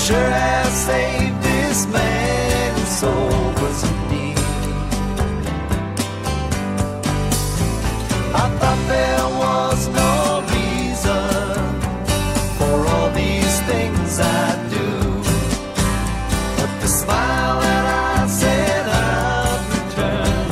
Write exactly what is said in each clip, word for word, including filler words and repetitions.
sure has saved this man whose soul was in need. I thought there was no reason for all these things I do, but the smile that I said I'd return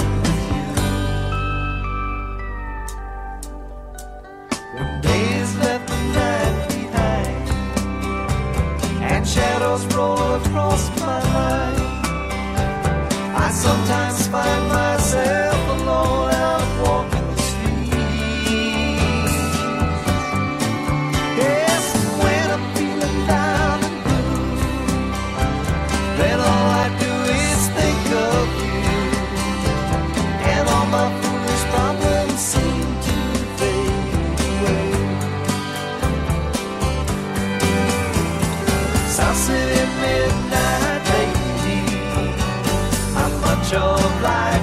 with you. When days left the night behind and shadows roll across my mind, I sometimes find myself alone out walking the street. Yes, when I'm feeling down and blue, then all I do is think of you, and all my foolish problems seem to fade away. South City midnight lady, I'm much obliged.